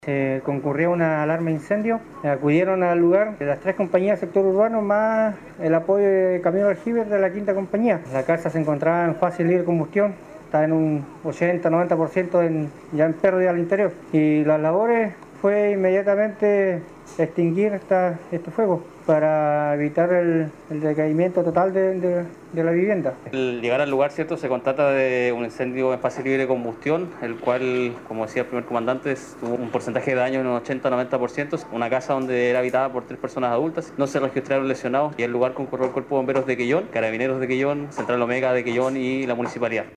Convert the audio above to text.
Se concurrió una alarma de incendio, acudieron al lugar de las 3 compañías del sector urbano más el apoyo de Caminos Aljibe de la 5ª compañía. La casa se encontraba en fase libre de combustión, está en un 80-90% ya en pérdida al interior. Y las labores fue inmediatamente extinguir este fuego para evitar el decaimiento total de la vivienda. Al llegar al lugar, ¿cierto?, se constata de un incendio en fase libre de combustión, el cual, como decía el primer comandante, tuvo un porcentaje de daño en un 80-90%, una casa donde era habitada por 3 personas adultas. No se registraron lesionados y al lugar concurrió el Cuerpo de Bomberos de Quellón, Carabineros de Quellón, Central Omega de Quellón y la Municipalidad.